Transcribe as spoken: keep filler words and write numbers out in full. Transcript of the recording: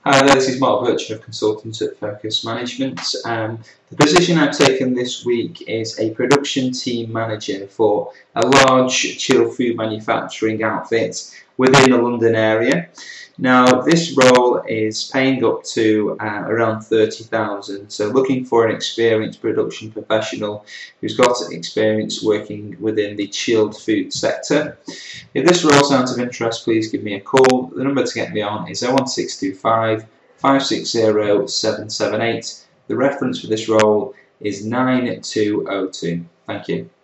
Hi there, this is Mark Bircham of Consultants at Focus Management. Um, the position I've taken this week is a production team manager for a large chilled food manufacturing outfit within the London area. Now, this role is paying up to uh, around thirty thousand pounds, so looking for an experienced production professional who's got experience working within the chilled food sector. If this role sounds of interest, please give me a call. The number to get me on is oh one six two five, five six zero, seven seven eight. The reference for this role is nine two oh two. Thank you.